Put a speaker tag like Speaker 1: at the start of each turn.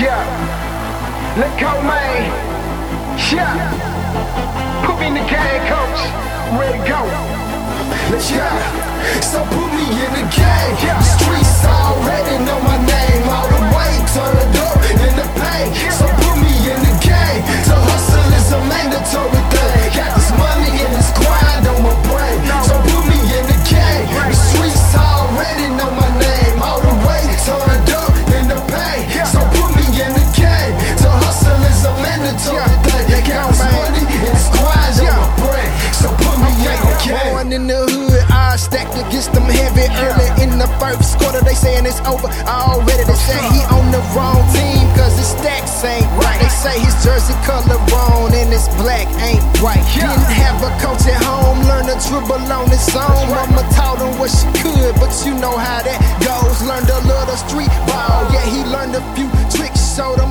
Speaker 1: Yeah, let go, man. Yeah, put me in the game, coach. Ready to go. Let's go.
Speaker 2: So put me in the game. The streets already know my name. All the way to the door in the pain. So put me in the game. To hustle is a mandatory thing. Got this money and this grind on my brain. So put me in the game. The streets already know my name. All the way to the door in the pain. So put me in the game. To hustle is a mandatory thing. Got this money and this grind on my brain. So put me in the game.
Speaker 3: Born in the hood, I stacked against them heavy. Early in the first quarter, they saying it's over already. They say he on the wrong team, cause his stacks ain't right. They say his jersey color wrong and his black ain't white. Didn't have a coach at home, learn to dribble on his own. Mama taught him what she could, but you know how that goes. Learned a little street ball, yeah, he learned a few tricks, showed him